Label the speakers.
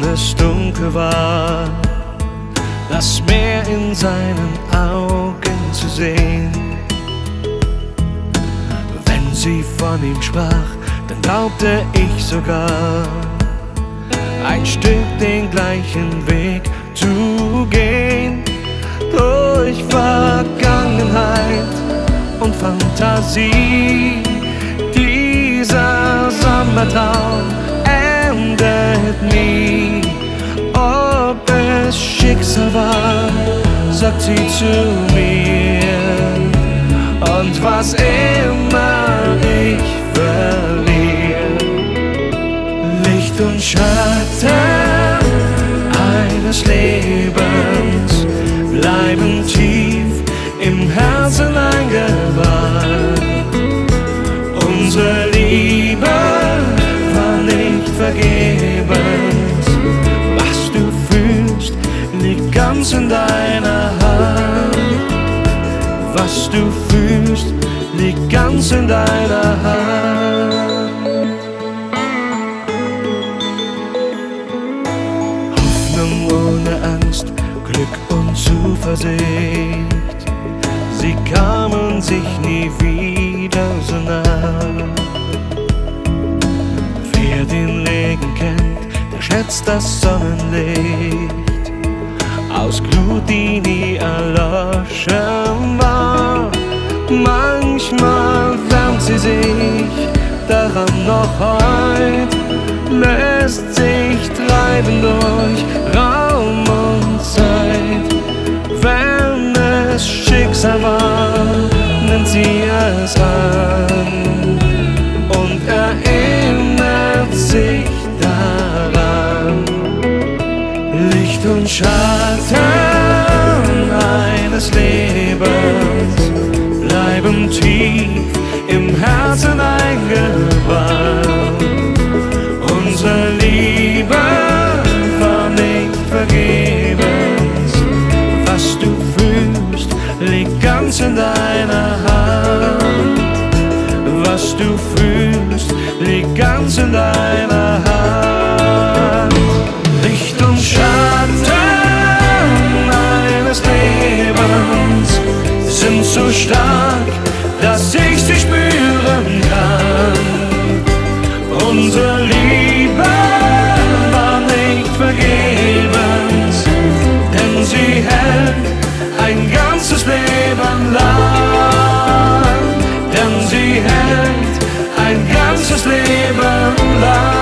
Speaker 1: es dunkel war, das Meer in seinen Augen zu sehen. Wenn sie von ihm sprach, dann glaubte ich sogar, ein Stück den gleichen Weg zu gehen. Durch Vergangenheit und Fantasie, dieser Sommertraum endet nie. Ob es Schicksal war, sagt sie zu mir, und was immer ich verliere, Licht und Schatten eines Lebens bleiben tief im Herzen eingewahrt. Unsere Liebe war nicht vergebens. Was du fühlst, liegt ganz in deiner Hand. Was du fühlst, liegt ganz in deiner Hand. Hoffnung ohne Angst, Glück und Zuversicht, sie kamen sich nie wieder so nah. Wer den Regen kennt, der schätzt das Sonnenlicht aus Glut, die nie erloschen war. Manchmal wärmt sie sich daran noch heut, lässt sich treiben durch Raum und Zeit. Wenn es Schicksal war, nimmt sie es an und erinnert sich daran. Licht und Schatten eines Lebens bleiben tief im Herzen eingebahrt. Unsere Liebe war nicht vergebens. Was du fühlst, liegt ganz in deiner Hand. Was du fühlst, liegt ganz in deiner Hand. Licht und Schatten eines Lebens sind so stark, dass ich sie spüren kann. Unsere Liebe war nicht vergebens, denn sie hält ein ganzes Leben lang. Denn sie hält ein ganzes Leben lang.